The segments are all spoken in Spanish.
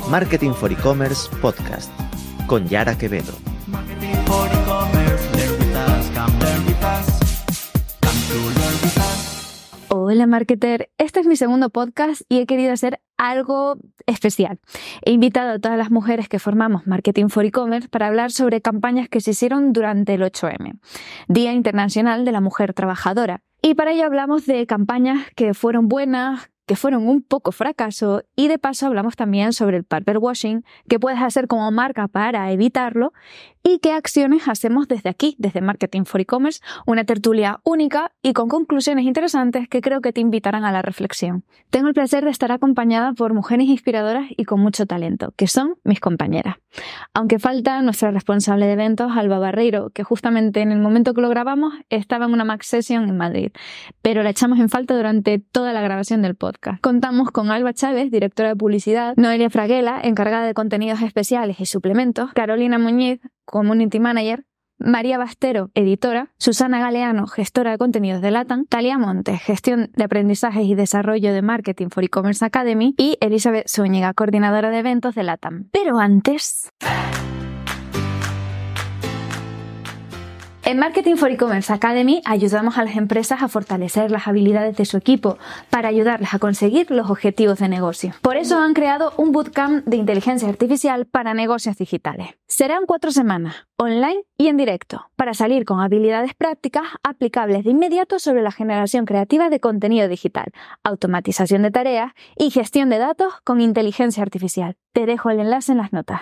Marketing for E-Commerce Podcast con Yara Quevedo. Marketing for E-Commerce, learn with us, come learn with us, come to learn with us. Hola marketer, este es mi segundo podcast y he querido hacer algo especial. He invitado a todas las mujeres que formamos Marketing for E-Commerce para hablar sobre campañas que se hicieron durante el 8M, Día Internacional de la Mujer Trabajadora. Y para ello hablamos de campañas que fueron buenas, que fueron un poco fracaso y de paso hablamos también sobre el purple washing, qué puedes hacer como marca para evitarlo y qué acciones hacemos desde aquí, desde Marketing for E-Commerce, una tertulia única y con conclusiones interesantes que creo que te invitarán a la reflexión. Tengo el placer de estar acompañada por mujeres inspiradoras y con mucho talento, que son mis compañeras. Aunque falta nuestra responsable de eventos, Alba Barreiro, que justamente en el momento que lo grabamos estaba en una Max Session en Madrid, pero la echamos en falta durante toda la grabación del podcast. Contamos con Alba Chávez, directora de publicidad, Noelia Fraguela, encargada de contenidos especiales y suplementos, Carolina Muñiz, community manager, María Bastero, editora, Susana Galeano, gestora de contenidos de LATAM, Talia Montes, gestión de aprendizajes y desarrollo de Marketing for E-Commerce Academy y Elizabeth Zúñiga, coordinadora de eventos de LATAM. Pero antes... En Marketing for E-Commerce Academy ayudamos a las empresas a fortalecer las habilidades de su equipo para ayudarles a conseguir los objetivos de negocio. Por eso han creado un bootcamp de inteligencia artificial para negocios digitales. Serán 4 semanas, online y en directo, para salir con habilidades prácticas aplicables de inmediato sobre la generación creativa de contenido digital, automatización de tareas y gestión de datos con inteligencia artificial. Te dejo el enlace en las notas.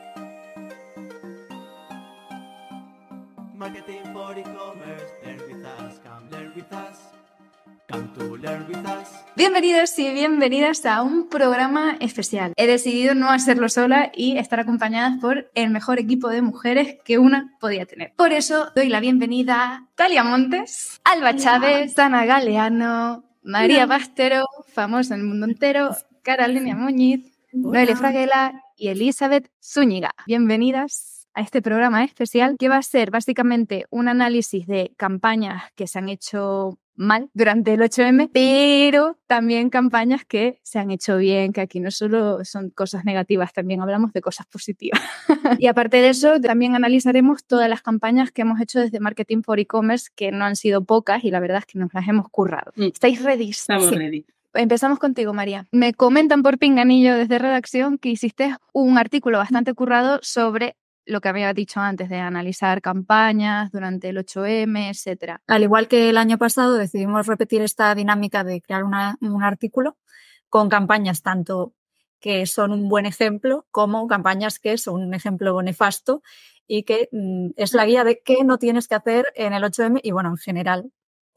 Marketing for E-Commerce, learn with us, come learn with us, come to learn with us. Bienvenidos y bienvenidas a un programa especial. He decidido no hacerlo sola y estar acompañada por el mejor equipo de mujeres que una podía tener. Por eso doy la bienvenida a Talia Montes, Alba Chávez, Susana Galeano, María Bastero, famosa en el mundo entero, Carolina Muñiz, Noelia Fraguela y Elizabeth Zúñiga. Bienvenidas a este programa especial que va a ser básicamente un análisis de campañas que se han hecho mal durante el 8M, pero también campañas que se han hecho bien, que aquí no solo son cosas negativas, también hablamos de cosas positivas. Y aparte de eso, también analizaremos todas las campañas que hemos hecho desde Marketing for E-Commerce, que no han sido pocas y la verdad es que nos las hemos currado. ¿Estáis ready? Estamos ready. Empezamos contigo, María. Me comentan por pinganillo desde redacción que hiciste un artículo bastante currado sobre lo que había dicho antes de analizar campañas durante el 8M, etcétera. Al igual que el año pasado, decidimos repetir esta dinámica de crear un artículo con campañas tanto que son un buen ejemplo como campañas que son un ejemplo nefasto y que es la guía de qué no tienes que hacer en el 8M y, bueno, en general,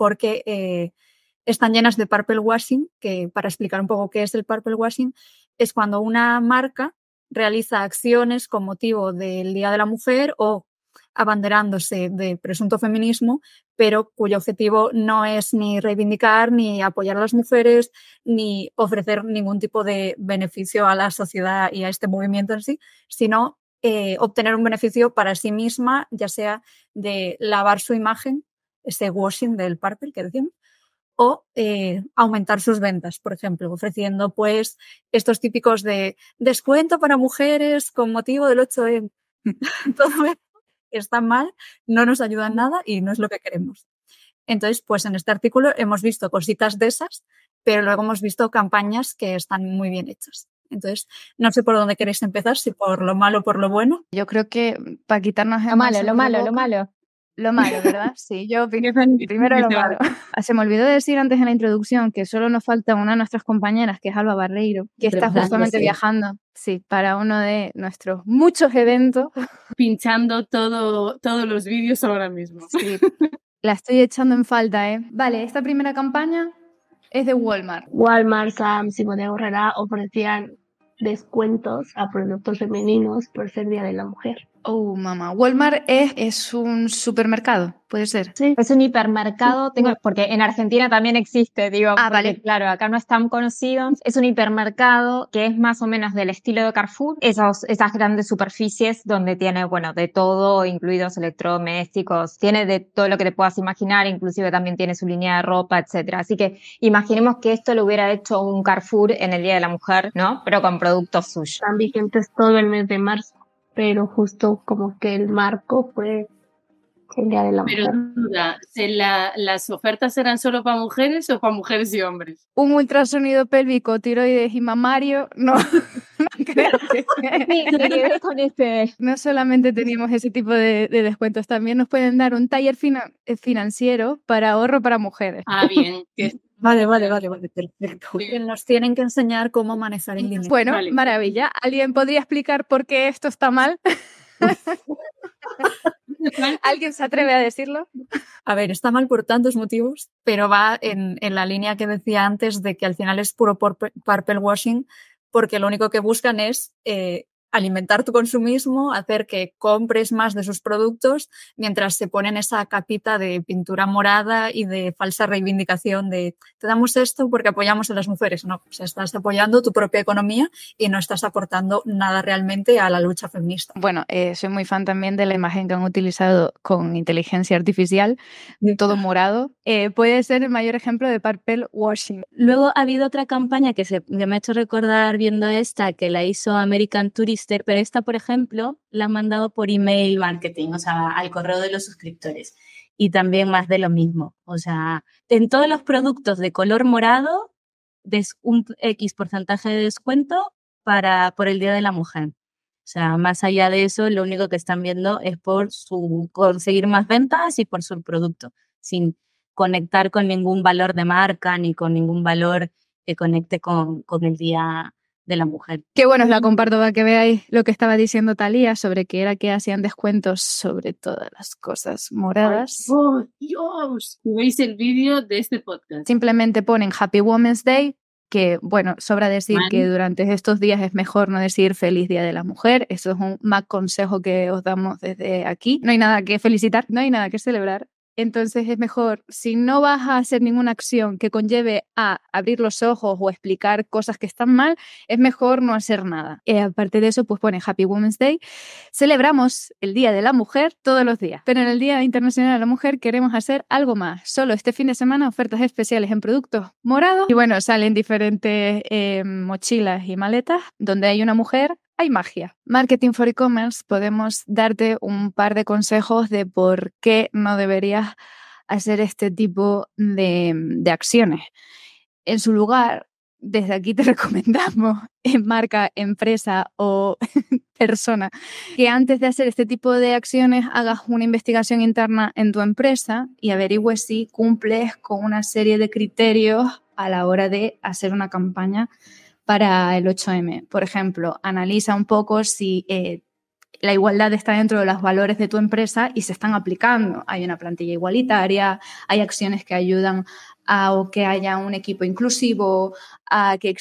porque están llenas de purple washing, que para explicar un poco qué es el purple washing, es cuando una marca realiza acciones con motivo del Día de la Mujer o abanderándose de presunto feminismo, pero cuyo objetivo no es ni reivindicar, ni apoyar a las mujeres, ni ofrecer ningún tipo de beneficio a la sociedad y a este movimiento en sí, sino obtener un beneficio para sí misma, ya sea de lavar su imagen, ese washing del purple que decimos, o aumentar sus ventas, por ejemplo, ofreciendo pues estos típicos de descuento para mujeres con motivo del 8M. Todo esto está mal, no nos ayuda en nada y no es lo que queremos. Entonces, pues en este artículo hemos visto cositas de esas, pero luego hemos visto campañas que están muy bien hechas. Entonces, no sé por dónde queréis empezar, si por lo malo o por lo bueno. Yo creo que para quitarnos Lo malo. Lo malo, ¿verdad? Sí, yo opino primero lo malo. Se me olvidó decir antes en la introducción que solo nos falta una de nuestras compañeras, que es Alba Barreiro, que está justamente viajando, sí, para uno de nuestros muchos eventos. Pinchando todos los vídeos ahora mismo. Sí, la estoy echando en falta, ¿eh? Vale, esta primera campaña es de Walmart. Walmart, Sam's y Bodega Aurrerá ofrecían descuentos a productos femeninos por ser Día de la Mujer. Oh, mamá. Walmart es un supermercado, puede ser. Sí. Es un hipermercado, porque en Argentina también existe, vale. Claro, acá no es tan conocido. Es un hipermercado que es más o menos del estilo de Carrefour, esas grandes superficies donde tiene, de todo, incluidos electrodomésticos, tiene de todo lo que te puedas imaginar, inclusive también tiene su línea de ropa, etcétera. Así que imaginemos que esto lo hubiera hecho un Carrefour en el Día de la Mujer, ¿no? Pero con productos suyos. Están vigentes todo el mes de marzo, pero justo como que el marco fue el Día de la Mujer. Pero duda, ¿las ofertas eran solo para mujeres o para mujeres y hombres? Un ultrasonido pélvico, tiroides y mamario, no creo que... Sí, me quedé con No solamente teníamos ese tipo de descuentos, también nos pueden dar un taller financiero para ahorro para mujeres. Ah, bien. Vale, perfecto. Que nos tienen que enseñar cómo manejar el dinero. Bueno, Vale. maravilla. ¿Alguien podría explicar por qué esto está mal? ¿Alguien se atreve a decirlo? A ver, está mal por tantos motivos, pero va en la línea que decía antes de que al final es puro purple washing, porque lo único que buscan es alimentar tu consumismo, hacer que compres más de sus productos, mientras se ponen esa capita de pintura morada y de falsa reivindicación de te damos esto porque apoyamos a las mujeres. No, o sea, estás apoyando tu propia economía y no estás aportando nada realmente a la lucha feminista. Bueno, soy muy fan también de la imagen que han utilizado con inteligencia artificial, todo morado. Puede ser el mayor ejemplo de purple washing. Luego ha habido otra campaña que me ha hecho recordar viendo esta, que la hizo American Tourister, pero esta, por ejemplo, la han mandado por email marketing, o sea, al correo de los suscriptores. Y también más de lo mismo. O sea, en todos los productos de color morado, un X porcentaje de descuento por el Día de la Mujer. O sea, más allá de eso, lo único que están viendo es por conseguir más ventas y por su producto, sin conectar con ningún valor de marca ni con ningún valor que conecte con el Día de la Mujer. Qué bueno, os la comparto para que veáis lo que estaba diciendo Talía sobre que era que hacían descuentos sobre todas las cosas moradas. ¡Ay, oh, Dios! ¿Veis el vídeo de este podcast? Simplemente ponen Happy Women's Day, que, bueno, sobra decir que durante estos días es mejor no decir Feliz Día de la Mujer. Eso es un más consejo que os damos desde aquí. No hay nada que felicitar, no hay nada que celebrar. Entonces es mejor, si no vas a hacer ninguna acción que conlleve a abrir los ojos o explicar cosas que están mal, es mejor no hacer nada. Aparte de eso, pues pone Happy Women's Day. Celebramos el Día de la Mujer todos los días, pero en el Día Internacional de la Mujer queremos hacer algo más. Solo este fin de semana ofertas especiales en productos morados y bueno, salen diferentes mochilas y maletas donde hay una mujer. Hay magia. Marketing for E-commerce podemos darte un par de consejos de por qué no deberías hacer este tipo de acciones. En su lugar, desde aquí te recomendamos, marca, empresa o persona, que antes de hacer este tipo de acciones hagas una investigación interna en tu empresa y averigües si cumples con una serie de criterios a la hora de hacer una campaña para el 8M. Por ejemplo, analiza un poco si la igualdad está dentro de los valores de tu empresa y se están aplicando. Hay una plantilla igualitaria, hay acciones que ayudan a que haya un equipo inclusivo, a que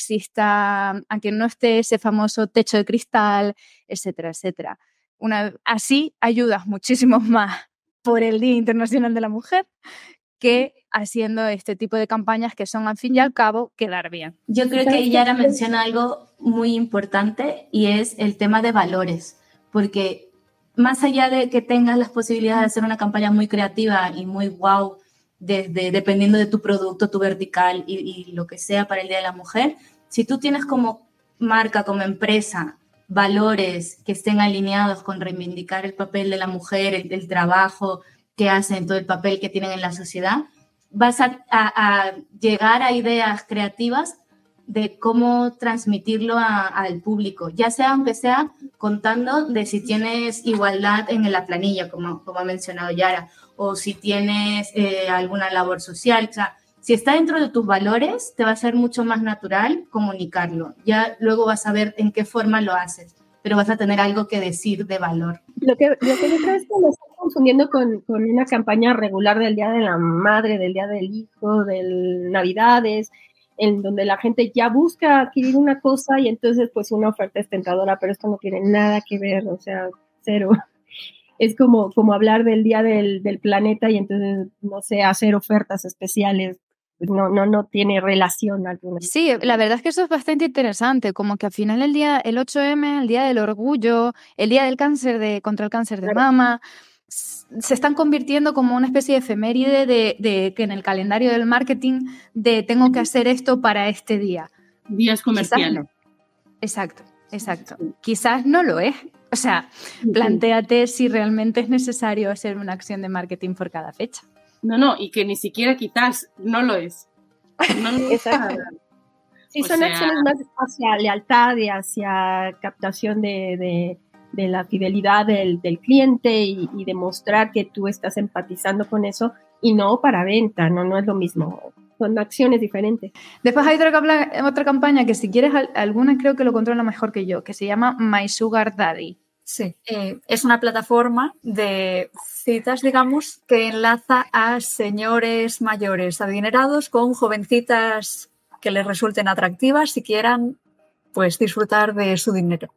no esté ese famoso techo de cristal, etcétera, etcétera. Así ayudas muchísimo más por el Día Internacional de la Mujer que haciendo este tipo de campañas que son, al fin y al cabo, quedar bien. Yo creo que Yara menciona algo muy importante y es el tema de valores, porque más allá de que tengas las posibilidades de hacer una campaña muy creativa y muy wow, dependiendo de tu producto, tu vertical y lo que sea para el Día de la Mujer, si tú tienes como marca, como empresa, valores que estén alineados con reivindicar el papel de la mujer, el trabajo que hacen, todo el papel que tienen en la sociedad, vas a llegar a ideas creativas de cómo transmitirlo al público, ya sea aunque sea contando de si tienes igualdad en la planilla, como ha mencionado Yara, o si tienes alguna labor social. O sea, si está dentro de tus valores, te va a ser mucho más natural comunicarlo. Ya luego vas a ver en qué forma lo haces, pero vas a tener algo que decir de valor. Lo que yo creo es que lo estoy confundiendo con una campaña regular del Día de la Madre, del Día del Hijo, del Navidades, en donde la gente ya busca adquirir una cosa y entonces pues una oferta es tentadora, pero esto no tiene nada que ver, o sea, cero. es como hablar del Día del Planeta y entonces, no sé, hacer ofertas especiales. Pues no tiene relación alguna. Sí, la verdad es que eso es bastante interesante, como que al final el 8M, el Día del Orgullo, el Día del Cáncer contra el cáncer de mama, se están convirtiendo como una especie de efeméride de que en el calendario del marketing de tengo que hacer esto para este día. Días comerciales. Exacto. Quizás no lo es. O sea, plantéate si realmente es necesario hacer una acción de marketing por cada fecha. No, y que ni siquiera quizás no lo es. No lo es. Sí, son acciones más hacia lealtad y hacia captación de la fidelidad del cliente y demostrar que tú estás empatizando con eso y no para venta, no es lo mismo. Son acciones diferentes. Después hay otra campaña que si quieres alguna creo que lo controla mejor que yo, que se llama My Sugar Daddy. Sí, es una plataforma de citas, digamos, que enlaza a señores mayores adinerados con jovencitas que les resulten atractivas y quieran pues disfrutar de su dinero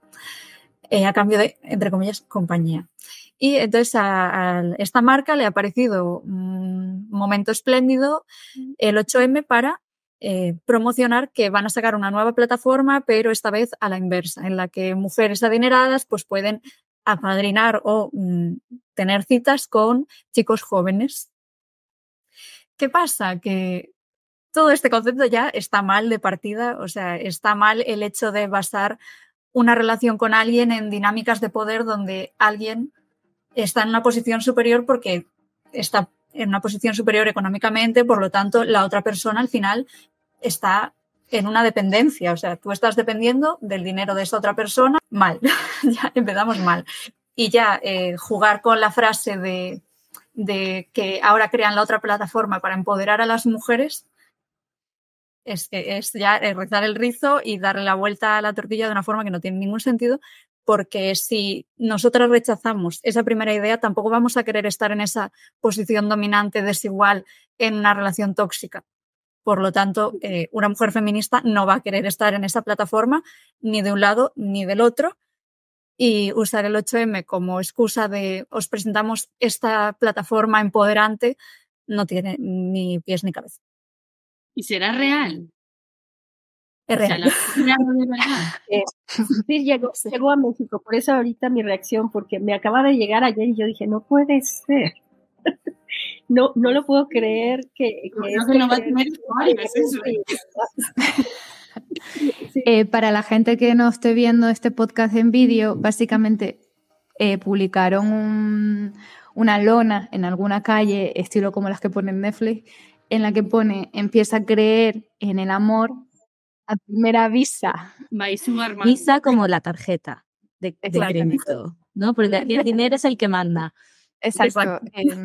a cambio de, entre comillas, compañía. Y entonces a esta marca le ha parecido un momento espléndido el 8M para promocionar que van a sacar una nueva plataforma, pero esta vez a la inversa, en la que mujeres adineradas pues pueden apadrinar o tener citas con chicos jóvenes. ¿Qué pasa? Que todo este concepto ya está mal de partida, o sea, está mal el hecho de basar una relación con alguien en dinámicas de poder donde alguien está en una posición superior porque está en una posición superior económicamente, por lo tanto, la otra persona al final está en una dependencia, o sea, tú estás dependiendo del dinero de esa otra persona, mal, ya empezamos mal. Y ya jugar con la frase de que ahora crean la otra plataforma para empoderar a las mujeres es ya rizar el rizo y darle la vuelta a la tortilla de una forma que no tiene ningún sentido, porque si nosotras rechazamos esa primera idea, tampoco vamos a querer estar en esa posición dominante desigual en una relación tóxica. Por lo tanto, una mujer feminista no va a querer estar en esa plataforma ni de un lado ni del otro, y usar el 8M como excusa de os presentamos esta plataforma empoderante no tiene ni pies ni cabeza. ¿Y será real? Es real. O sea, de verdad. Sí, llegó a México, por eso ahorita mi reacción, porque me acaba de llegar ayer y yo dije, no puede ser. No lo puedo creer que no va a tener usuarios, eso. Sí. Para la gente que no esté viendo este podcast en vídeo, básicamente publicaron una lona en alguna calle, estilo como las que pone en Netflix, en la que pone empieza a creer en el amor a primera vista. Visa como la tarjeta de crédito, ¿no? Porque el dinero es el que manda. Exacto.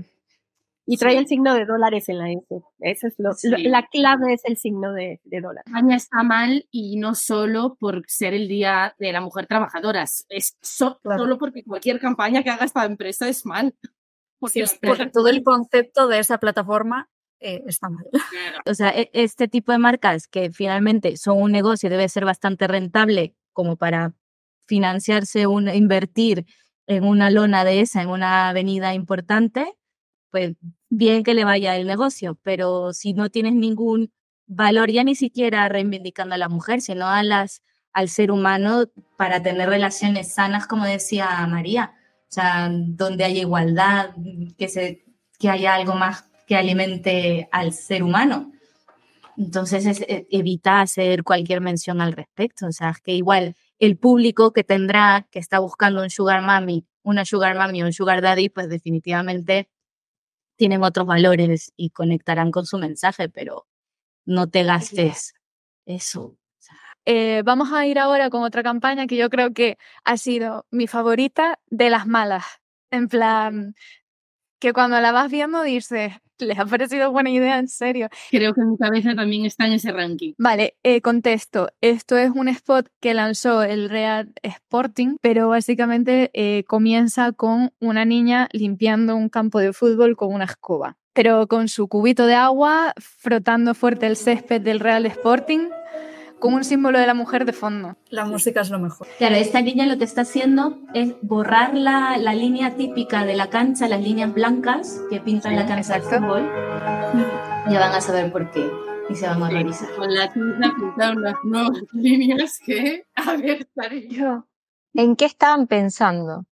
Y trae el signo de dólares en la S. Eso es la clave es el signo de dólar. España está mal y no solo por ser el Día de la Mujer Trabajadora, es solo porque cualquier campaña que haga esta empresa es mal. Porque todo el concepto de esa plataforma está mal. Claro. O sea, este tipo de marcas que finalmente son un negocio, debe ser bastante rentable como para financiarse, invertir en una lona de esa, en una avenida importante, pues bien que le vaya el negocio, pero si no tienes ningún valor, ya ni siquiera reivindicando a la mujer, sino al ser humano para tener relaciones sanas, como decía María, o sea, donde haya igualdad, que haya algo más que alimente al ser humano. Entonces evita hacer cualquier mención al respecto, o sea, es que igual el público que está buscando una sugar mami o un sugar daddy, pues definitivamente tienen otros valores y conectarán con su mensaje, pero no te gastes eso. Vamos a ir ahora con otra campaña que yo creo que ha sido mi favorita de las malas. En plan, que cuando la vas viendo dices, ¿les ha parecido buena idea? En serio. Creo que mi cabeza también está en ese ranking. Vale, contesto. Esto es un spot que lanzó el Real Sporting, pero básicamente comienza con una niña limpiando un campo de fútbol con una escoba, pero con su cubito de agua, frotando fuerte el césped del Real Sporting, con un símbolo de la mujer de fondo. La música es lo mejor. Claro, esta niña lo que está haciendo es borrar la línea típica de la cancha, las líneas blancas que pintan la cancha de fútbol. Ya van a saber por qué y se van a horrorizar. Con la tinta pintaron unas nuevas líneas que, a ver, estaré yo. ¿En qué estaban pensando?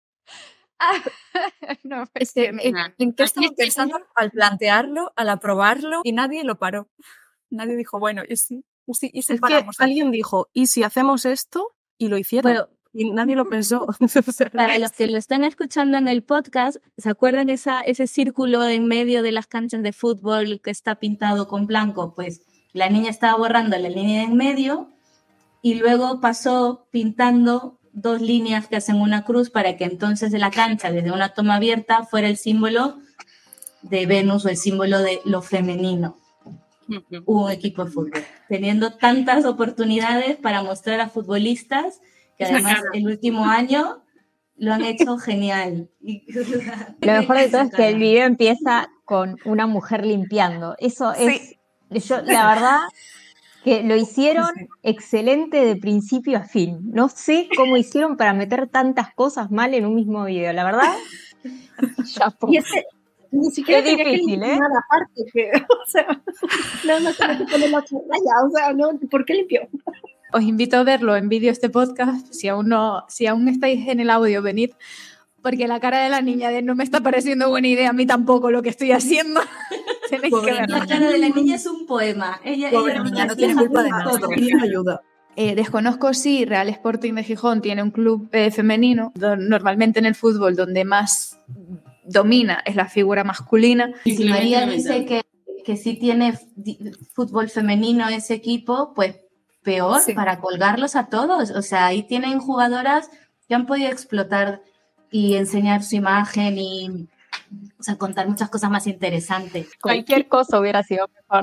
No, Es que, ¿en qué estamos pensando al plantearlo, al aprobarlo? Y nadie lo paró. Nadie dijo, bueno, ¿y si Es que paramos? alguien dijo, ¿y si hacemos esto? Y lo hicieron. Bueno, Y nadie lo pensó. Para los que lo están escuchando en el podcast, ¿se acuerdan ese círculo en medio de las canchas de fútbol que está pintado con blanco? Pues la niña estaba borrando la línea en medio y luego pasó pintando 2 líneas que hacen una cruz para que entonces de la cancha, desde una toma abierta, fuera el símbolo de Venus o el símbolo de lo femenino. Un equipo de fútbol, teniendo tantas oportunidades para mostrar a futbolistas que además el último año lo han hecho genial. Lo mejor de todo es que el video empieza con una mujer limpiando. Eso es, yo la verdad que lo hicieron excelente de principio a fin. No sé cómo hicieron para meter tantas cosas mal en un mismo video, la verdad. Y este, ni siquiera Qué tenía difícil, que limpiar aparte, que, o sea, no tenía que poner la raya, o sea, no, ¿por qué limpió? Os invito a verlo en vídeo este podcast, si aún estáis en el audio, venid, porque la cara de la niña de no me está pareciendo buena idea, a mí tampoco lo que estoy haciendo. Tenéis que verlo. La cara de la niña es un poema. Ella niña, no tiene culpa de nada. Ayuda. Desconozco si Real Sporting de Gijón tiene un club femenino. Normalmente en el fútbol donde más domina es la figura masculina. Y si María dice que sí tiene fútbol femenino ese equipo, pues peor, para colgarlos a todos. O sea, ahí tienen jugadoras que han podido explotar y enseñar su imagen y, o sea, contar muchas cosas más interesantes. Cualquier cosa hubiera sido mejor.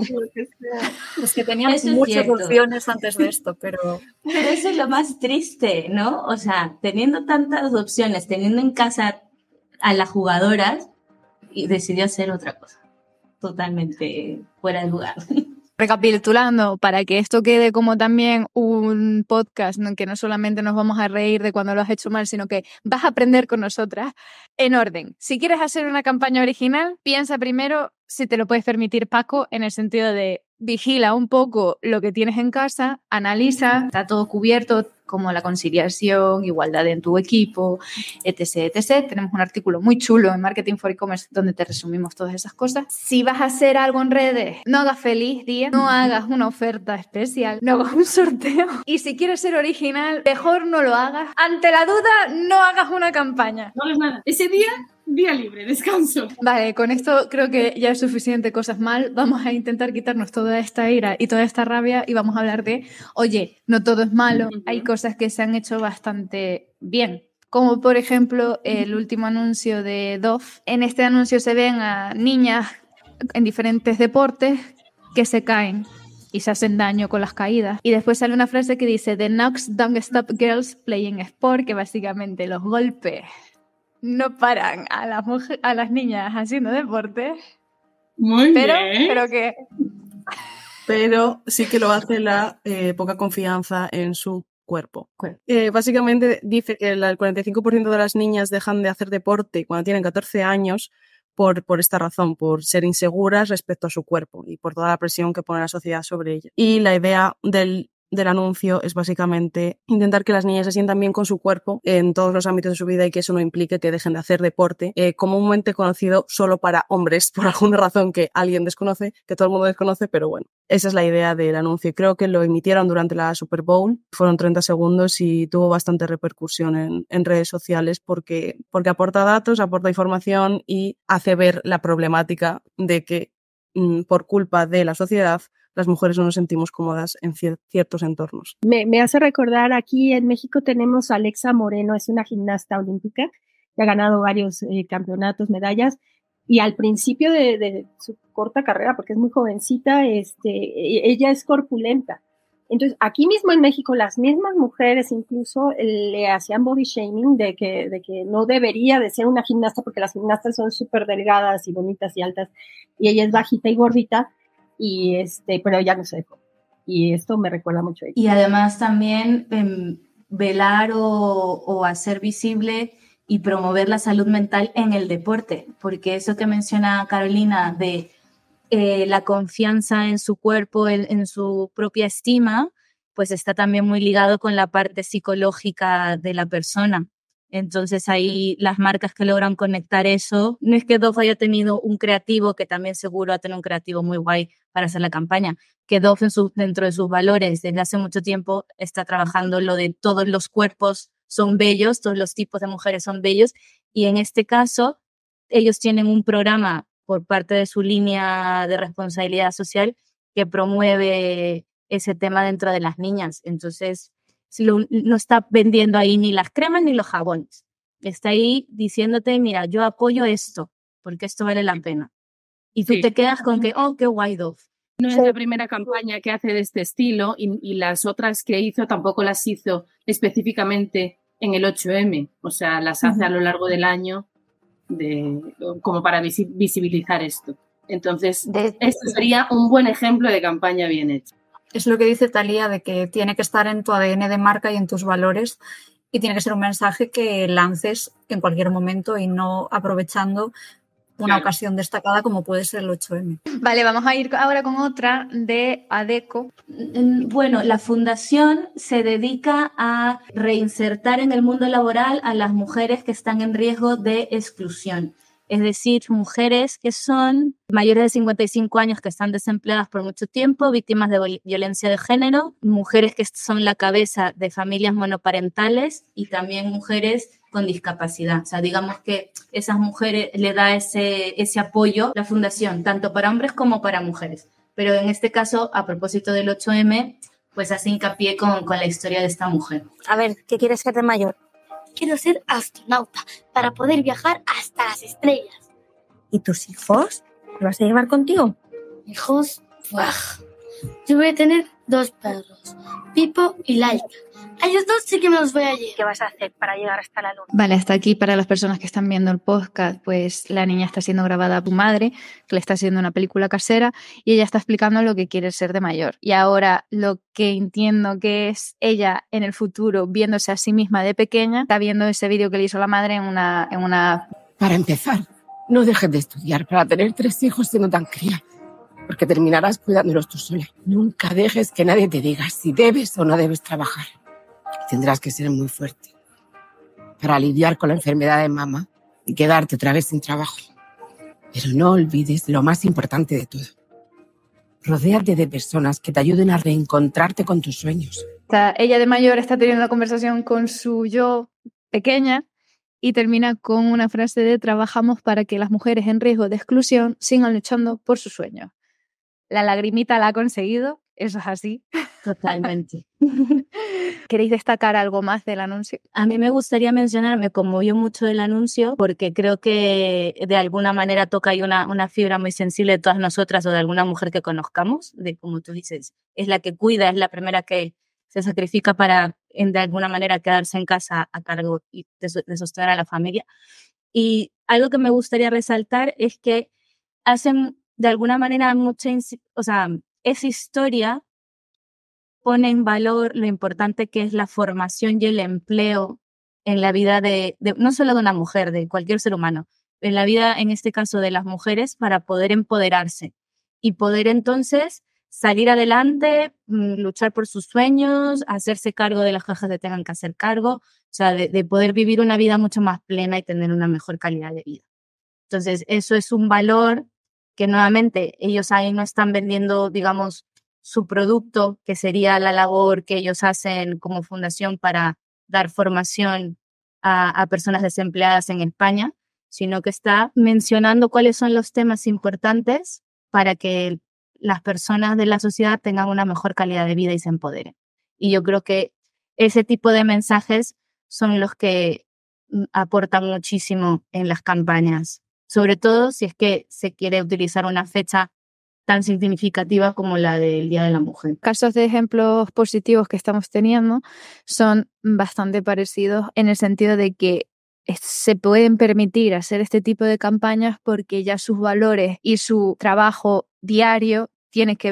Es que teníamos Eso es muchas cierto. opciones antes de esto, pero Pero eso es lo más triste, ¿no? O sea, teniendo tantas opciones, teniendo en casa a las jugadoras, y decidió hacer otra cosa totalmente fuera de lugar. Recapitulando, para que esto quede como también un podcast, ¿no? Que no solamente nos vamos a reír de cuando lo has hecho mal, sino que vas a aprender con nosotras, en orden. Si quieres hacer una campaña original, piensa primero si te lo puedes permitir, Paco, en el sentido de vigila un poco lo que tienes en casa, analiza, está todo cubierto, como la conciliación, igualdad en tu equipo, etc, etc. Tenemos un artículo muy chulo en Marketing for E-Commerce donde te resumimos todas esas cosas. Si vas a hacer algo en redes, no hagas feliz día, no hagas una oferta especial, no hagas un sorteo. Y si quieres ser original, mejor no lo hagas. Ante la duda, no hagas una campaña. No hagas nada. Ese día libre, descanso. Vale, con esto creo que ya es suficiente cosas mal. Vamos a intentar quitarnos toda esta ira y toda esta rabia y vamos a hablar de, oye, no todo es malo, hay cosas que se han hecho bastante bien. Como por ejemplo el último anuncio de Dove. En este anuncio se ven a niñas en diferentes deportes que se caen y se hacen daño con las caídas. Y después sale una frase que dice, "The knocks don't stop girls playing sport", que básicamente los golpes no paran a las niñas haciendo deporte. Muy bien. Pero que... Pero sí que lo hace la poca confianza en su cuerpo. Básicamente dice que el 45% de las niñas dejan de hacer deporte cuando tienen 14 años por esta razón, por ser inseguras respecto a su cuerpo y por toda la presión que pone la sociedad sobre ellas. Y la idea del anuncio es básicamente intentar que las niñas se sientan bien con su cuerpo en todos los ámbitos de su vida y que eso no implique que dejen de hacer deporte, comúnmente conocido solo para hombres, por alguna razón que alguien desconoce, que todo el mundo desconoce, pero bueno, esa es la idea del anuncio. Y creo que lo emitieron durante la Super Bowl, fueron 30 segundos y tuvo bastante repercusión en redes sociales porque aporta datos, aporta información y hace ver la problemática de que por culpa de la sociedad las mujeres no nos sentimos cómodas en ciertos entornos. Me hace recordar, aquí en México tenemos a Alexa Moreno, es una gimnasta olímpica que ha ganado varios campeonatos, medallas, y al principio de su corta carrera, porque es muy jovencita, ella es corpulenta. Entonces, aquí mismo en México, las mismas mujeres incluso le hacían body shaming de que no debería de ser una gimnasta, porque las gimnastas son súper delgadas y bonitas y altas, y ella es bajita y gordita, y pero ella no se dejó. y esto me recuerda mucho a ella. Y además también velar o hacer visible y promover la salud mental en el deporte, porque eso que menciona Carolina de la confianza en su cuerpo, en su propia estima, pues está también muy ligado con la parte psicológica de la persona. Entonces ahí las marcas que logran conectar eso, no es que Dove haya tenido un creativo, que también seguro ha tenido un creativo muy guay para hacer la campaña, que Dove dentro de sus valores desde hace mucho tiempo está trabajando lo de todos los cuerpos son bellos, todos los tipos de mujeres son bellos, y en este caso ellos tienen un programa por parte de su línea de responsabilidad social que promueve ese tema dentro de las niñas. Entonces no está vendiendo ahí ni las cremas ni los jabones. Está ahí diciéndote, mira, yo apoyo esto, porque esto vale la pena. Y tú te quedas con que, oh, qué guay, Dove. No es la primera campaña que hace de este estilo y las otras que hizo tampoco las hizo específicamente en el 8M. O sea, las hace a lo largo del año como para visibilizar esto. Entonces, esto sería un buen ejemplo de campaña bien hecha. Es lo que dice Thalía, de que tiene que estar en tu ADN de marca y en tus valores, y tiene que ser un mensaje que lances en cualquier momento y no aprovechando una ocasión destacada como puede ser el 8M. Vale, vamos a ir ahora con otra de ADECO. Bueno, la fundación se dedica a reinsertar en el mundo laboral a las mujeres que están en riesgo de exclusión. Es decir, mujeres que son mayores de 55 años que están desempleadas por mucho tiempo, víctimas de violencia de género, mujeres que son la cabeza de familias monoparentales y también mujeres con discapacidad. O sea, digamos que esas mujeres le da ese apoyo la fundación, tanto para hombres como para mujeres. Pero en este caso, a propósito del 8M, pues hace hincapié con la historia de esta mujer. A ver, ¿qué quieres ser de mayor? Quiero ser astronauta para poder viajar hasta las estrellas. ¿Y tus hijos? ¿Los vas a llevar contigo? ¿Hijos? ¡Buah! Yo voy a tener 2 perros, Pipo y Laika. A ellos 2 sí que me los voy a llevar. ¿Qué vas a hacer para llegar hasta la luna? Vale, hasta aquí para las personas que están viendo el podcast, pues la niña está siendo grabada a tu madre, que le está haciendo una película casera, y ella está explicando lo que quiere ser de mayor. Y ahora lo que entiendo que es ella en el futuro, viéndose a sí misma de pequeña, está viendo ese vídeo que le hizo la madre en una... Para empezar, no dejes de estudiar para tener 3 hijos siendo tan cría, porque terminarás cuidándolos tú sola. Nunca dejes que nadie te diga si debes o no debes trabajar. Tendrás que ser muy fuerte para lidiar con la enfermedad de mamá y quedarte otra vez sin trabajo. Pero no olvides lo más importante de todo. Rodéate de personas que te ayuden a reencontrarte con tus sueños. Ella de mayor está teniendo una conversación con su yo pequeña y termina con una frase de: trabajamos para que las mujeres en riesgo de exclusión sigan luchando por sus sueños. La lagrimita la ha conseguido, eso es así. Totalmente. ¿Queréis destacar algo más del anuncio? A mí me gustaría mencionar, me conmovió mucho el anuncio porque creo que de alguna manera toca ahí una fibra muy sensible de todas nosotras o de alguna mujer que conozcamos, de como tú dices, es la que cuida, es la primera que se sacrifica para de alguna manera quedarse en casa a cargo y de sostener a la familia. Y algo que me gustaría resaltar es que hacen de alguna manera esa historia pone en valor lo importante que es la formación y el empleo en la vida de no solo de una mujer, de cualquier ser humano, en la vida, en este caso, de las mujeres, para poder empoderarse y poder entonces salir adelante, luchar por sus sueños, hacerse cargo de las cosas que tengan que hacer cargo, o sea, de poder vivir una vida mucho más plena y tener una mejor calidad de vida. Entonces, eso es un valor que nuevamente ellos ahí no están vendiendo, digamos, su producto, que sería la labor que ellos hacen como fundación para dar formación a personas desempleadas en España, sino que está mencionando cuáles son los temas importantes para que las personas de la sociedad tengan una mejor calidad de vida y se empoderen. Y yo creo que ese tipo de mensajes son los que aportan muchísimo en las campañas, sobre todo si es que se quiere utilizar una fecha tan significativa como la del Día de la Mujer. Casos de ejemplos positivos que estamos teniendo son bastante parecidos en el sentido de que se pueden permitir hacer este tipo de campañas porque ya sus valores y su trabajo diario tiene que ver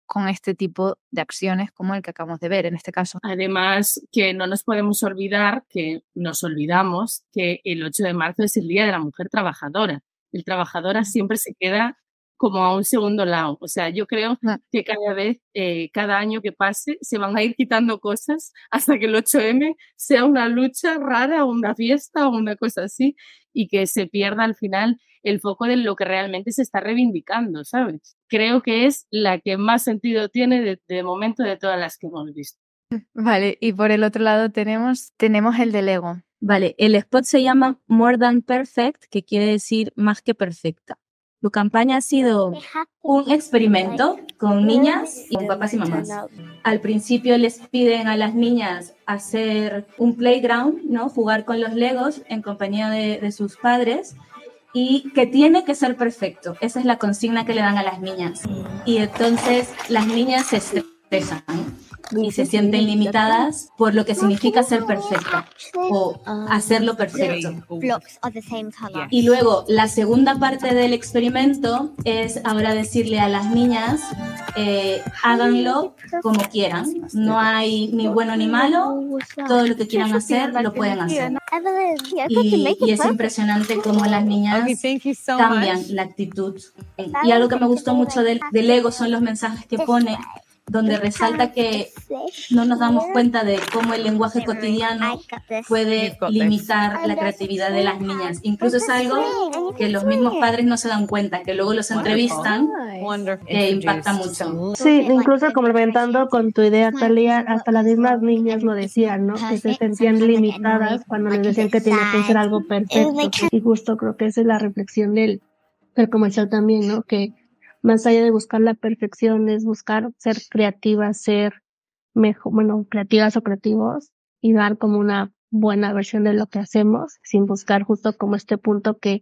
con este tipo de acciones como el que acabamos de ver en este caso. Además, que no nos podemos olvidar, que nos olvidamos, que el 8 de marzo es el Día de la Mujer Trabajadora. El trabajadora siempre se queda como a un segundo lado. O sea, yo creo que cada año que pase, se van a ir quitando cosas hasta que el 8M sea una lucha rara o una fiesta o una cosa así, y que se pierda al final el foco de lo que realmente se está reivindicando, ¿sabes? Creo que es la que más sentido tiene de momento de todas las que hemos visto. Vale, y por el otro lado tenemos el de Lego. Vale, el spot se llama More Than Perfect, que quiere decir más que perfecta. Su campaña ha sido un experimento con niñas y con papás y mamás. Al principio les piden a las niñas hacer un playground, ¿no? Jugar con los Legos en compañía de sus padres, y que tiene que ser perfecto. Esa es la consigna que le dan a las niñas. Y entonces las niñas se estresan y se sienten limitadas por lo que significa ser perfecta o hacerlo perfecto. Y luego la segunda parte del experimento es ahora decirle a las niñas háganlo como quieran, no hay ni bueno ni malo, todo lo que quieran hacer lo pueden hacer. Y es impresionante cómo las niñas cambian la actitud. Y algo que me gustó mucho del Lego son los mensajes que pone, donde resalta que no nos damos cuenta de cómo el lenguaje cotidiano puede limitar la creatividad de las niñas. Incluso es algo que los mismos padres no se dan cuenta, que luego los entrevistan, que impacta mucho. Sí, incluso complementando con tu idea, Talia, hasta las mismas niñas lo decían, ¿no? Que se sentían limitadas cuando les decían que tenía que ser algo perfecto. Y justo creo que esa es la reflexión del comercial también, ¿no? Que más allá de buscar la perfección, es buscar ser creativas, ser mejor, creativas o creativos, y dar como una buena versión de lo que hacemos, sin buscar justo como este punto que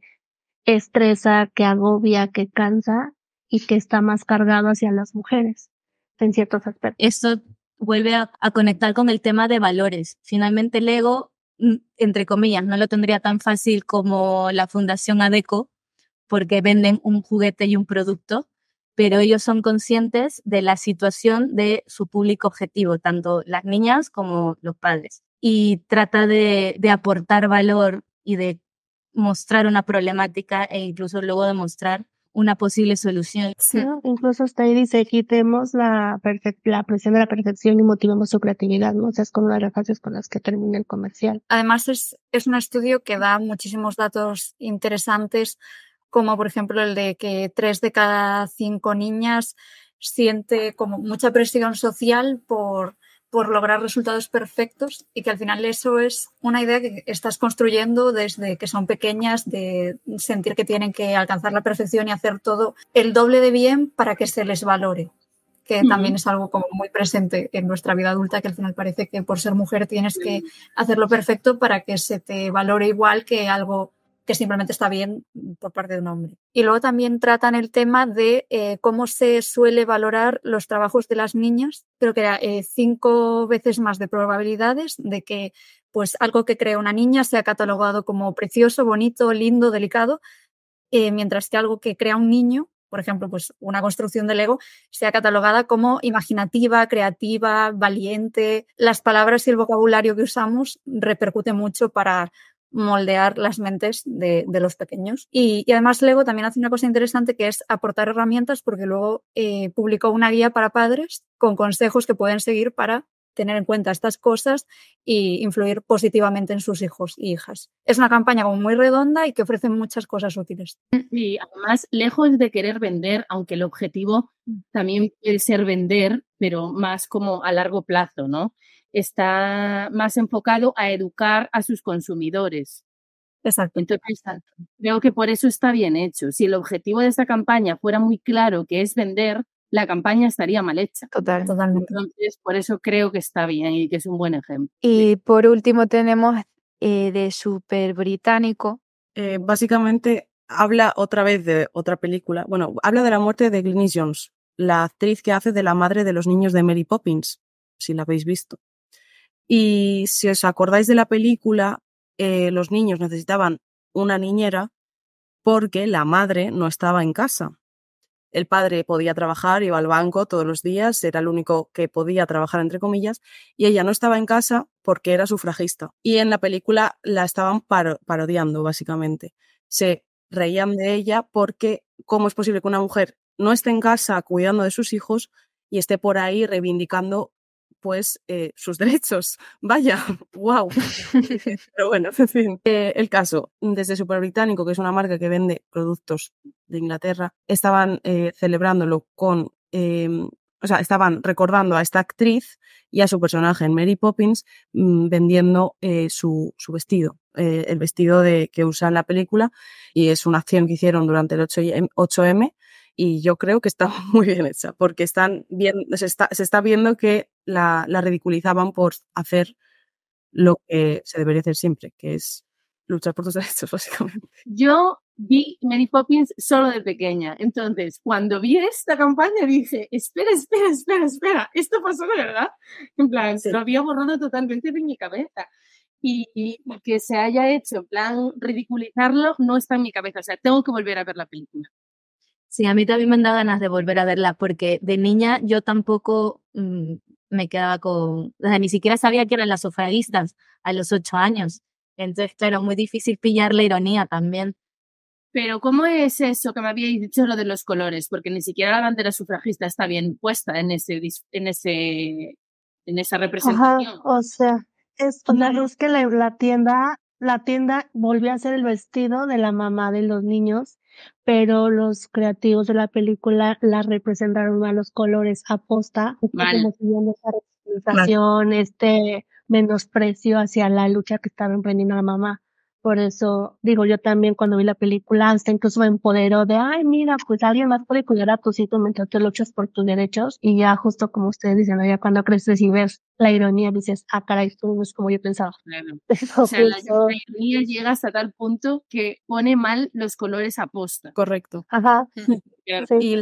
estresa, que agobia, que cansa y que está más cargado hacia las mujeres en ciertos aspectos. Esto vuelve a conectar con el tema de valores. Finalmente el Lego, entre comillas, no lo tendría tan fácil como la Fundación ADECO, porque venden un juguete y un producto, pero ellos son conscientes de la situación de su público objetivo, tanto las niñas como los padres. Y trata de aportar valor y de mostrar una problemática e incluso luego de mostrar una posible solución. Sí, incluso hasta ahí dice, quitemos la presión de la perfección y motivemos su creatividad, ¿no? O sea, es con una de las frases con las que termina el comercial. Además es un estudio que da muchísimos datos interesantes, como por ejemplo el de que 3 de cada 5 niñas siente como mucha presión social por lograr resultados perfectos, y que al final eso es una idea que estás construyendo desde que son pequeñas, de sentir que tienen que alcanzar la perfección y hacer todo el doble de bien para que se les valore, que también es algo como muy presente en nuestra vida adulta, que al final parece que por ser mujer tienes que hacerlo perfecto para que se te valore igual que algo que simplemente está bien por parte de un hombre. Y luego también tratan el tema de cómo se suele valorar los trabajos de las niñas. Creo que era 5 veces más de probabilidades de que pues algo que crea una niña sea catalogado como precioso, bonito, lindo, delicado, mientras que algo que crea un niño, por ejemplo, pues una construcción de Lego, sea catalogada como imaginativa, creativa, valiente. Las palabras y el vocabulario que usamos repercute mucho para moldear las mentes de los pequeños. Y además Lego también hace una cosa interesante, que es aportar herramientas, porque luego publicó una guía para padres con consejos que pueden seguir para tener en cuenta estas cosas y influir positivamente en sus hijos e hijas. Es una campaña como muy redonda y que ofrece muchas cosas útiles. Y además, lejos de querer vender, aunque el objetivo también puede ser vender, pero más como a largo plazo, ¿no? Está más enfocado a educar a sus consumidores. Exacto. Entonces, creo que por eso está bien hecho. Si el objetivo de esta campaña fuera muy claro, que es vender, la campaña estaría mal hecha. Totalmente. Entonces, por eso creo que está bien y que es un buen ejemplo. Y por último tenemos de Súper Británico. Básicamente habla otra vez de otra película. Bueno, habla de la muerte de Glynis Jones, la actriz que hace de la madre de los niños de Mary Poppins, si la habéis visto. Y si os acordáis de la película, los niños necesitaban una niñera porque la madre no estaba en casa. el padre podía trabajar, iba al banco todos los días, era el único que podía trabajar, entre comillas, y ella no estaba en casa porque era sufragista. Y en la película la estaban parodiando, básicamente. Se reían de ella porque ¿cómo es posible que una mujer no esté en casa cuidando de sus hijos y esté por ahí reivindicando pues sus derechos? Vaya, wow. Pero bueno, en fin. El caso, desde Super Británico, que es una marca que vende productos de Inglaterra, estaban celebrándolo con, estaban recordando a esta actriz y a su personaje en Mary Poppins, vendiendo su vestido, el vestido que usa en la película, y es una acción que hicieron durante el 8M. Y yo creo que está muy bien hecha, porque se está viendo que la ridiculizaban por hacer lo que se debería hacer siempre, que es luchar por tus derechos, básicamente. Yo vi Mary Poppins solo de pequeña, entonces cuando vi esta campaña dije, espera, ¿esto pasó de verdad? En plan, se lo había borrado totalmente de mi cabeza. Y que se haya hecho, en plan, ridiculizarlo, no está en mi cabeza, o sea, tengo que volver a ver la película. Sí, a mí también me da ganas de volver a verla, porque de niña yo tampoco me quedaba con... O sea, ni siquiera sabía que eran las sufragistas a los 8 años. Entonces, claro, muy difícil pillar la ironía también. Pero ¿cómo es eso que me habíais dicho lo de los colores? Porque ni siquiera la bandera sufragista está bien puesta en esa representación. Ajá, o sea, es que la tienda volvió a hacer el vestido de la mamá de los niños, pero los creativos de la película la representaron a los colores aposta, como siguiendo esa representación, menosprecio hacia la lucha que estaba emprendiendo la mamá. Por eso, digo, yo también cuando vi la película, hasta incluso me empoderó de, ay, mira, pues alguien más puede cuidar a tus hijos mientras tú luchas por tus derechos. Y ya justo como ustedes dicen, ya cuando creces y ves la ironía, dices, ah, caray, esto no es como yo pensaba. Claro. O sea, la ironía llega hasta tal punto que pone mal los colores a posta. Correcto. Ajá. Sí. Y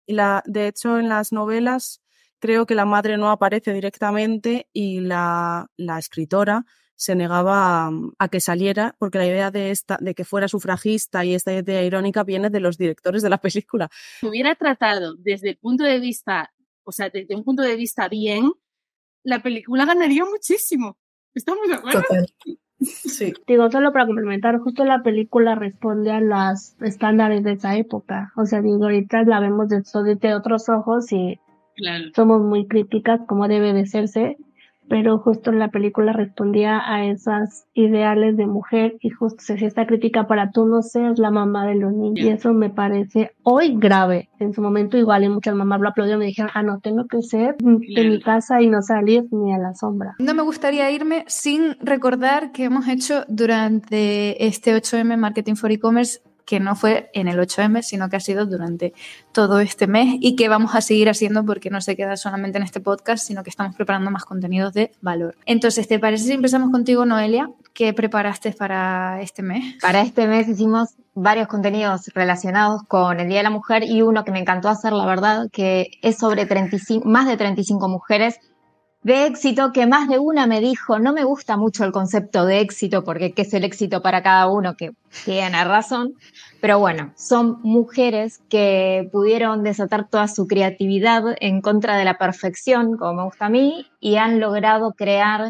de hecho, en las novelas, creo que la madre no aparece directamente y la escritora se negaba a que saliera, porque la idea de que fuera sufragista y esta idea irónica viene de los directores de la película. Si hubiera tratado desde el punto de vista, o sea, desde un punto de vista bien, la película ganaría muchísimo. ¿Estamos de acuerdo? Total. Sí. Digo, solo para complementar, justo la película responde a los estándares de esa época. O sea, digo, ahorita la vemos desde otros ojos y somos muy críticas como debe de serse, pero justo la película respondía a esos ideales de mujer y justo se hacía esta crítica para tú no seas la mamá de los niños. Y eso me parece hoy grave. En su momento igual y muchas mamás lo aplaudieron y me dijeron, no, tengo que ser de mi casa y no salir ni a la sombra. No me gustaría irme sin recordar que hemos hecho durante este 8M Marketing for E-Commerce, que no fue en el 8M, sino que ha sido durante todo este mes y que vamos a seguir haciendo porque no se queda solamente en este podcast, sino que estamos preparando más contenidos de valor. Entonces, ¿te parece si empezamos contigo, Noelia? ¿Qué preparaste para este mes? Para este mes hicimos varios contenidos relacionados con el Día de la Mujer y uno que me encantó hacer, la verdad, que es sobre más de 35 mujeres de éxito, que más de una me dijo, no me gusta mucho el concepto de éxito porque qué es el éxito para cada uno, que tiene razón, pero bueno, son mujeres que pudieron desatar toda su creatividad en contra de la perfección, como me gusta a mí, y han logrado crear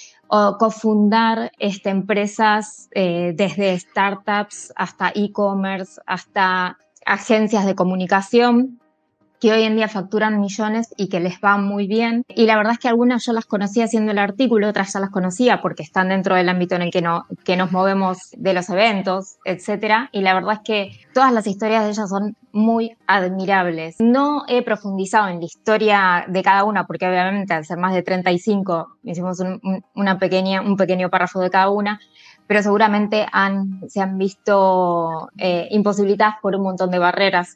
o cofundar empresas desde startups hasta e-commerce, hasta agencias de comunicación, que hoy en día facturan millones y que les va muy bien. Y la verdad es que algunas yo las conocía haciendo el artículo, otras ya las conocía porque están dentro del ámbito en el que nos movemos de los eventos, etc. Y la verdad es que todas las historias de ellas son muy admirables. No he profundizado en la historia de cada una porque obviamente al ser más de 35 hicimos un pequeño párrafo de cada una, pero seguramente se han visto imposibilitadas por un montón de barreras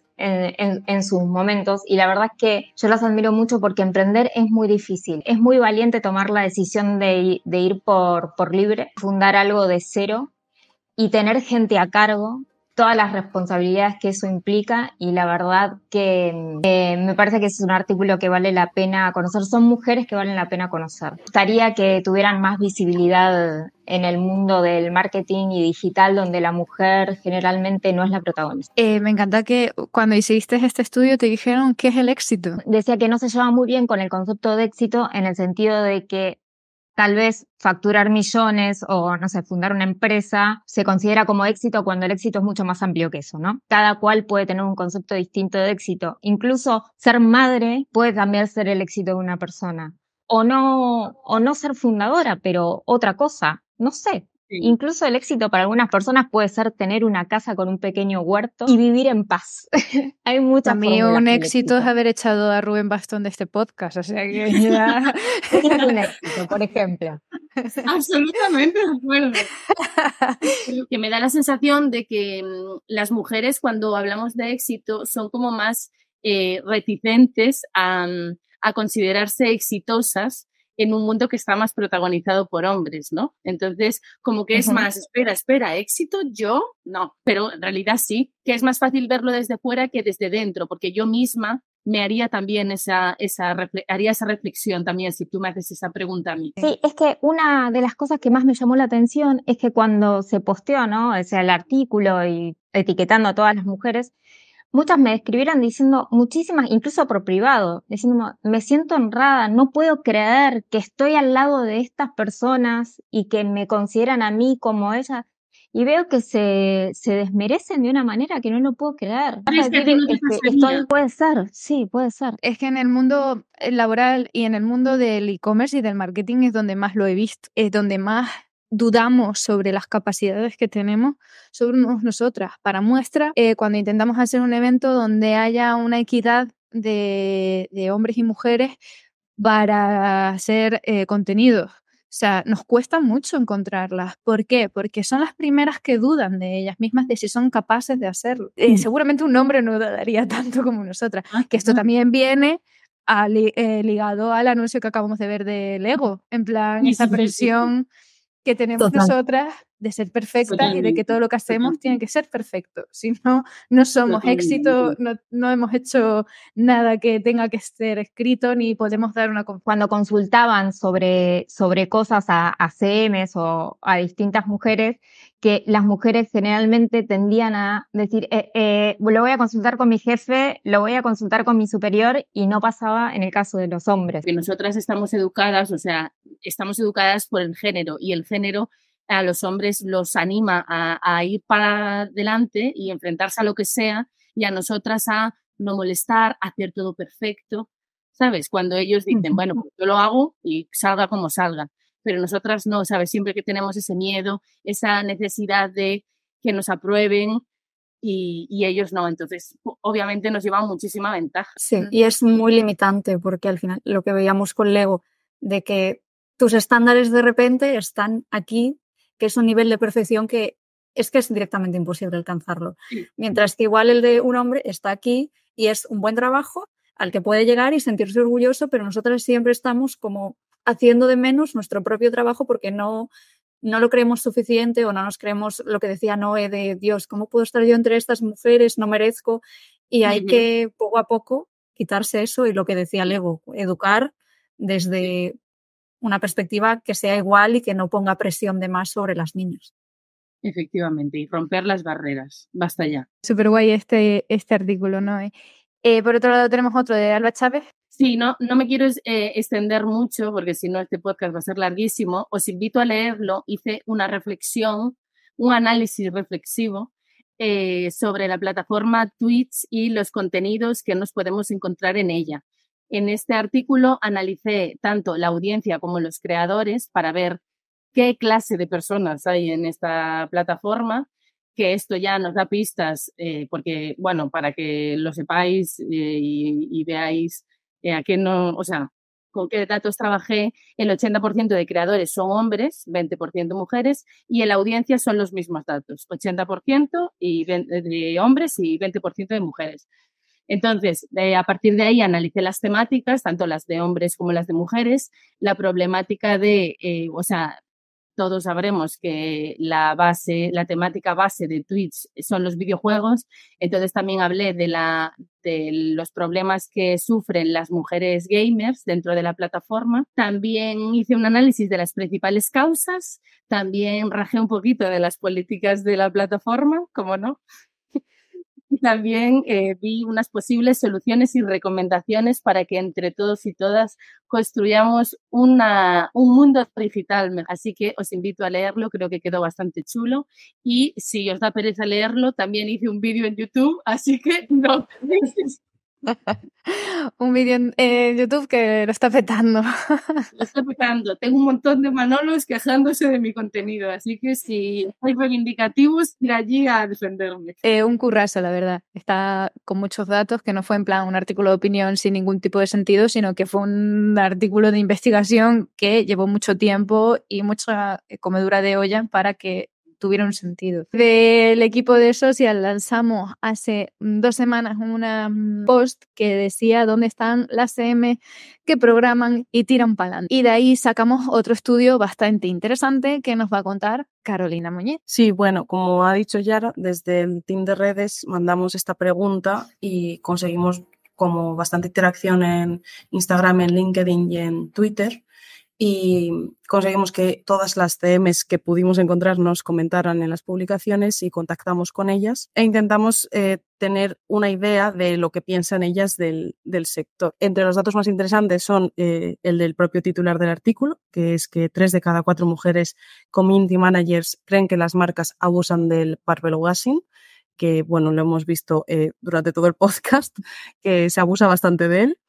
en sus momentos, y la verdad es que yo las admiro mucho porque emprender es muy difícil, es muy valiente tomar la decisión de ir por libre, fundar algo de cero y tener gente a cargo todas las responsabilidades que eso implica, y la verdad que me parece que es un artículo que vale la pena conocer. Son mujeres que valen la pena conocer. Me gustaría que tuvieran más visibilidad en el mundo del marketing y digital, donde la mujer generalmente no es la protagonista. Me encanta que cuando hiciste este estudio te dijeron qué es el éxito. Decía que no se lleva muy bien con el concepto de éxito, en el sentido de que tal vez facturar millones o, no sé, fundar una empresa se considera como éxito, cuando el éxito es mucho más amplio que eso, ¿no? Cada cual puede tener un concepto distinto de éxito. Incluso ser madre puede también ser el éxito de una persona. O no ser fundadora, pero otra cosa. No sé. Sí. Incluso el éxito para algunas personas puede ser tener una casa con un pequeño huerto y vivir en paz. Hay muchas También un éxito es haber echado a Rubén Bastón de este podcast, o sea que ya... es un éxito, por ejemplo. Absolutamente de acuerdo. Que me da la sensación de que las mujeres, cuando hablamos de éxito, son como más reticentes a considerarse exitosas en un mundo que está más protagonizado por hombres, ¿no? Entonces, como que es más, espera, ¿éxito? ¿Yo? No, pero en realidad sí, que es más fácil verlo desde fuera que desde dentro, porque yo misma me haría también haría esa reflexión también, si tú me haces esa pregunta a mí. Sí, es que una de las cosas que más me llamó la atención es que cuando se posteó, ¿no? O sea, el artículo y etiquetando a todas las mujeres, muchas me escribieron diciendo, muchísimas, incluso por privado, diciendo, me siento honrada, no puedo creer que estoy al lado de estas personas y que me consideran a mí como ellas. Y veo que se desmerecen de una manera que no lo puedo creer. Puede ser, sí, puede ser. Es que en el mundo laboral y en el mundo del e-commerce y del marketing es donde más lo he visto, es donde más dudamos sobre las capacidades que tenemos sobre nosotras. Para muestra, cuando intentamos hacer un evento donde haya una equidad de hombres y mujeres para hacer contenidos. O sea, nos cuesta mucho encontrarlas. ¿Por qué? Porque son las primeras que dudan de ellas mismas, de si son capaces de hacerlo. Seguramente un hombre no dudaría tanto como nosotras. Que esto también viene ligado al anuncio que acabamos de ver de Lego. En plan, esa presión que tenemos nosotras de ser perfectas y de que todo lo que hacemos tiene que ser perfecto. Si no, no somos éxito, no hemos hecho nada que tenga que ser escrito, ni podemos dar una... Cuando consultaban sobre cosas a CMs o a distintas mujeres, que las mujeres generalmente tendían a decir, lo voy a consultar con mi jefe, lo voy a consultar con mi superior, y no pasaba en el caso de los hombres. Que nosotras estamos educadas, o sea, estamos educadas por el género, y el género a los hombres los anima a ir para adelante y enfrentarse a lo que sea, y a nosotras a no molestar, a hacer todo perfecto, ¿sabes? Cuando ellos dicen, bueno, pues yo lo hago y salga como salga, pero nosotras no, ¿sabes? Siempre que tenemos ese miedo, esa necesidad de que nos aprueben, y ellos no, entonces obviamente nos llevan muchísima ventaja. Sí, y es muy limitante, porque al final lo que veíamos con Lego, de que tus estándares de repente están aquí, que es un nivel de perfección que es directamente imposible alcanzarlo. Sí. Mientras que igual el de un hombre está aquí y es un buen trabajo al que puede llegar y sentirse orgulloso, pero nosotras siempre estamos como haciendo de menos nuestro propio trabajo porque no lo creemos suficiente, o no nos creemos lo que decía Noé de Dios, ¿cómo puedo estar yo entre estas mujeres? No merezco. Y hay que poco a poco quitarse eso, y lo que decía Lego, educar desde una perspectiva que sea igual y que no ponga presión de más sobre las niñas. Efectivamente, y romper las barreras. Basta ya. Súper guay este artículo, ¿no? Por otro lado tenemos otro de Alba Chávez. Sí, no me quiero extender mucho, porque si no este podcast va a ser larguísimo. Os invito a leerlo. Hice una reflexión, un análisis reflexivo sobre la plataforma Twitch y los contenidos que nos podemos encontrar en ella. En este artículo analicé tanto la audiencia como los creadores para ver qué clase de personas hay en esta plataforma, que esto ya nos da pistas, porque, bueno, para que lo sepáis y veáis a qué no, o sea, con qué datos trabajé. El 80% de creadores son hombres, 20% mujeres, y en la audiencia son los mismos datos, 80% de hombres y 20% de mujeres. Entonces, a partir de ahí analicé las temáticas, tanto las de hombres como las de mujeres, la problemática de, todos sabremos que la temática base de Twitch son los videojuegos. Entonces también hablé de los problemas que sufren las mujeres gamers dentro de la plataforma. También hice un análisis de las principales causas. También rajé un poquito de las políticas de la plataforma, como no. Y también vi unas posibles soluciones y recomendaciones para que entre todos y todas construyamos un mundo digital. Así que os invito a leerlo, creo que quedó bastante chulo. Y si os da pereza leerlo, también hice un vídeo en YouTube, así que no. Un vídeo en YouTube que lo está petando. Lo está petando. Tengo un montón de Manolos quejándose de mi contenido, así que si estáis reivindicativos, ir allí a defenderme. Un currazo, la verdad. Está con muchos datos, que no fue en plan un artículo de opinión sin ningún tipo de sentido, sino que fue un artículo de investigación que llevó mucho tiempo y mucha comedura de olla para que tuviera un sentido. Del equipo de Social lanzamos hace 2 semanas una post que decía dónde están las CM que programan y tiran para adelante. Y de ahí sacamos otro estudio bastante interesante que nos va a contar Carolina Muñiz. Sí, bueno, como ha dicho Yara, desde el team de redes mandamos esta pregunta y conseguimos como bastante interacción en Instagram, en LinkedIn y en Twitter. Y conseguimos que todas las CMs que pudimos encontrar nos comentaran en las publicaciones y contactamos con ellas e intentamos tener una idea de lo que piensan ellas del sector. Entre los datos más interesantes son el del propio titular del artículo, que es que 3 de cada 4 mujeres community managers creen que las marcas abusan del barbelwagging, que bueno, lo hemos visto durante todo el podcast, que se abusa bastante de él.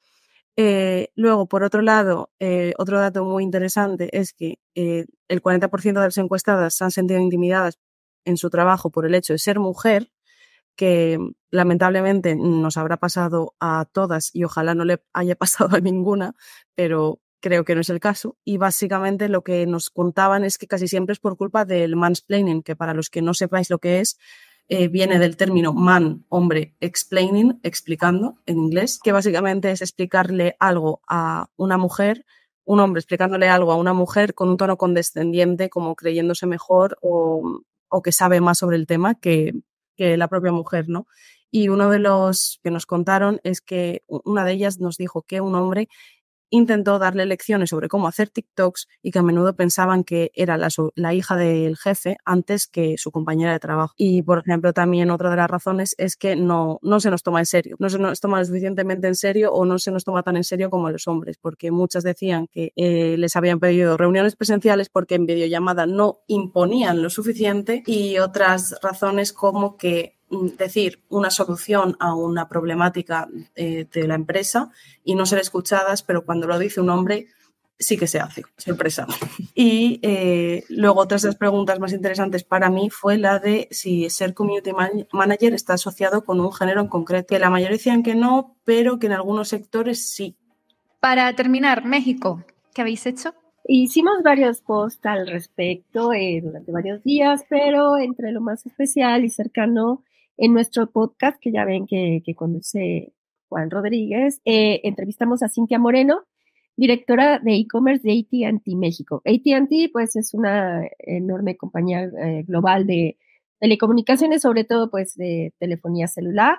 Luego, por otro lado, otro dato muy interesante es que el 40% de las encuestadas se han sentido intimidadas en su trabajo por el hecho de ser mujer, que lamentablemente nos habrá pasado a todas y ojalá no le haya pasado a ninguna, pero creo que no es el caso. Y básicamente lo que nos contaban es que casi siempre es por culpa del mansplaining, que para los que no sepáis lo que es, viene del término man, hombre, explaining, explicando en inglés, que básicamente es explicarle algo a una mujer, un hombre explicándole algo a una mujer con un tono condescendiente, como creyéndose mejor o que sabe más sobre el tema que la propia mujer, ¿no? Y uno de los que nos contaron es que una de ellas nos dijo que un hombre intentó darle lecciones sobre cómo hacer TikToks y que a menudo pensaban que era la hija del jefe antes que su compañera de trabajo. Y, por ejemplo, también otra de las razones es que no se nos toma en serio. No se nos toma lo suficientemente en serio o no se nos toma tan en serio como a los hombres, porque muchas decían que les habían pedido reuniones presenciales porque en videollamada no imponían lo suficiente, y otras razones como que decir una solución a una problemática de la empresa y no ser escuchadas, pero cuando lo dice un hombre sí que se hace, sorpresa. Y luego otras de las preguntas más interesantes para mí fue la de si ser community manager está asociado con un género en concreto, que la mayoría decían que no, pero que en algunos sectores sí. Para terminar, México, ¿qué habéis hecho? Hicimos varios posts al respecto durante varios días, pero entre lo más especial y cercano en nuestro podcast, que ya ven que conduce Juan Rodríguez, entrevistamos a Cintia Moreno, directora de e-commerce de AT&T México. AT&T pues es una enorme compañía global de telecomunicaciones, sobre todo pues de telefonía celular,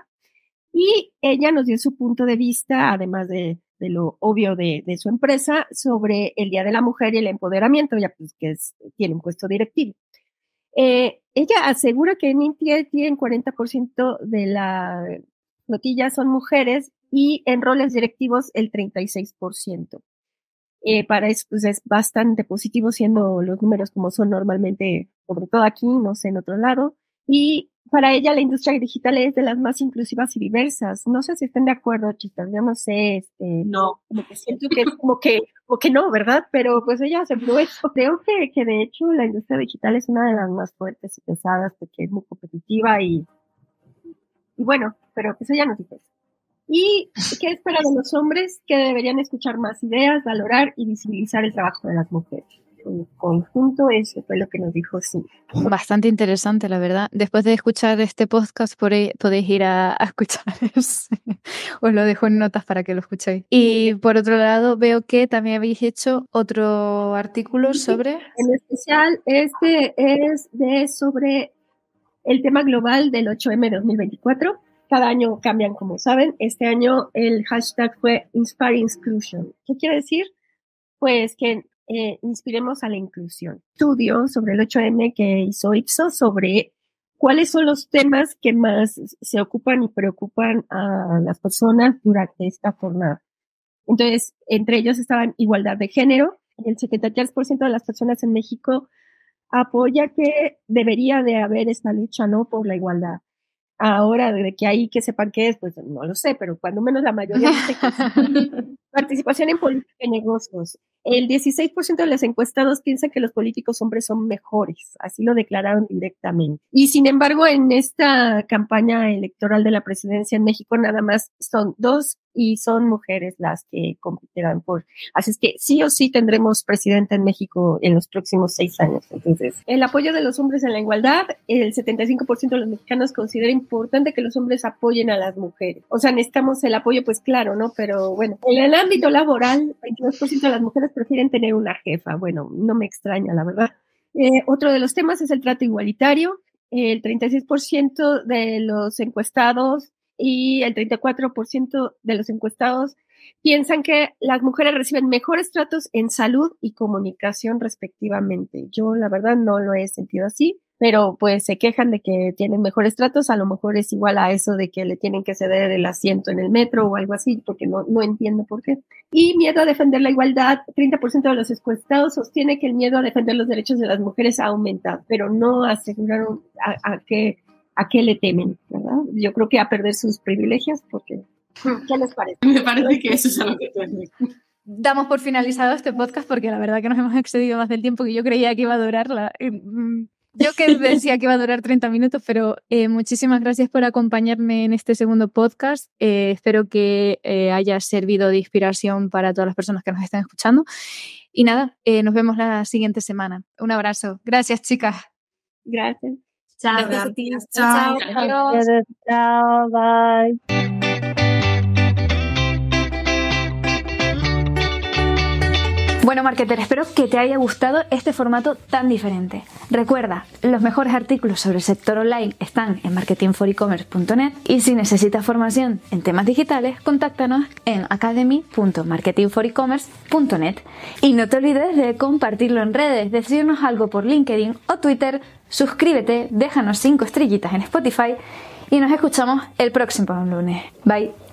y ella nos dio su punto de vista, además de lo obvio de su empresa, sobre el Día de la Mujer y el empoderamiento, ya pues que tiene un puesto directivo. Ella asegura que en AT&T el 40% de la flotilla son mujeres y en roles directivos el 36%. Para eso pues es bastante positivo, siendo los números como son normalmente, sobre todo aquí, no sé, en otro lado. Y para ella la industria digital es de las más inclusivas y diversas. No sé si estén de acuerdo, chicas, yo no sé. No. Como que siento que como que no, ¿verdad? Pero pues ella aseguró eso. Creo que de hecho la industria digital es una de las más fuertes y pesadas porque es muy competitiva y bueno, pero pues ella nos dice eso. ¿Y qué espera de los hombres? Que deberían escuchar más ideas, valorar y visibilizar el trabajo de las mujeres. en conjunto, eso fue lo que nos dijo sí. Bastante interesante, la verdad. Después de escuchar este podcast podéis ir a escuchar ese. Os lo dejo en notas para que lo escuchéis. Y por otro lado, veo que también habéis hecho otro artículo sobre... En especial, este es sobre el tema global del 8M 2024. Cada año cambian, como saben. Este año el hashtag fue Inspire Inclusion. ¿Qué quiere decir? Pues que inspiremos a la inclusión. Estudio sobre el 8M que hizo Ipsos sobre cuáles son los temas que más se ocupan y preocupan a las personas durante esta jornada. Entonces, entre ellos estaban igualdad de género. El 73% de las personas en México apoya que debería de haber esta lucha, ¿no?, por la igualdad. Ahora, de que hay que sepan qué es, pues no lo sé, pero cuando menos la mayoría dice que sí. Participación en política y negocios. El 16% de los encuestados piensan que los políticos hombres son mejores, así lo declararon directamente. Y sin embargo, en esta campaña electoral de la presidencia en México, nada más son 2 y son mujeres las que competirán por. Así es que sí o sí tendremos presidenta en México en los próximos 6 años. Entonces, el apoyo de los hombres en la igualdad, el 75% de los mexicanos considera importante que los hombres apoyen a las mujeres. O sea, necesitamos el apoyo, pues claro, ¿no? Pero bueno, en el ámbito laboral, 22% de las mujeres prefieren tener una jefa. Bueno, no me extraña, la verdad. Otro de los temas es el trato igualitario. El 36% de los encuestados y el 34% de los encuestados piensan que las mujeres reciben mejores tratos en salud y comunicación respectivamente. Yo, la verdad, no lo he sentido así, pero pues se quejan de que tienen mejores tratos. A lo mejor es igual a eso de que le tienen que ceder el asiento en el metro o algo así, porque no entiendo por qué. Y miedo a defender la igualdad. 30% de los encuestados sostiene que el miedo a defender los derechos de las mujeres ha aumentado, pero no aseguraron a qué le temen, ¿verdad? Yo creo que a perder sus privilegios, porque ¿qué les parece? Me parece que eso es a lo que tú dices. Damos por finalizado este podcast porque la verdad que nos hemos excedido más del tiempo que yo creía que iba a durar. Yo que decía que iba a durar 30 minutos, pero muchísimas gracias por acompañarme en este segundo podcast. Espero que haya servido de inspiración para todas las personas que nos están escuchando. Y nada, nos vemos la siguiente semana. Un abrazo. Gracias, chicas. Gracias. Chao. Gracias. Chao. Adiós. Chao, bye. Bueno, marketer, espero que te haya gustado este formato tan diferente. Recuerda, los mejores artículos sobre el sector online están en marketingforecommerce.net y si necesitas formación en temas digitales, contáctanos en academy.marketingforecommerce.net. Y no te olvides de compartirlo en redes, decirnos algo por LinkedIn o Twitter, suscríbete, déjanos 5 estrellitas en Spotify y nos escuchamos el próximo lunes. Bye.